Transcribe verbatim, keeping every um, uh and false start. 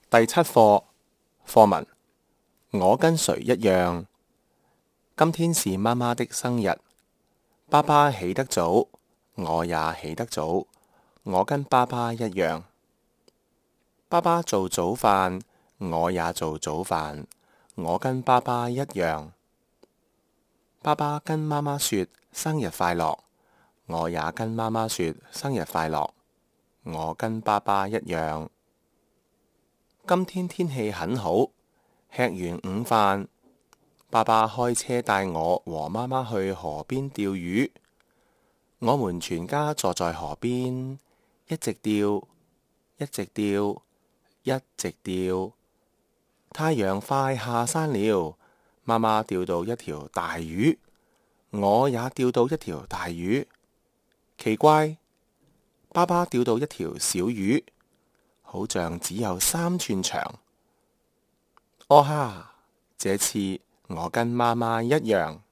第七課課文：我跟誰一樣？今天是媽媽的生日，爸爸起得早，我也起得早。我跟爸爸一樣。爸爸做早飯，我也做早飯。我跟爸爸一樣。爸爸跟媽媽說生日快樂，我也跟媽媽說生日快樂。我跟爸爸一樣。今天天氣很好，吃完午飯，爸爸開車帶我和媽媽去河邊釣魚。我們全家坐在河邊，一直釣，一直釣，一直釣。太陽快下山了，媽媽釣到一條大魚，我也釣到一條大魚。奇怪，爸爸釣到一條小魚，好像只有三寸長。哦哈！這次我跟媽媽一樣。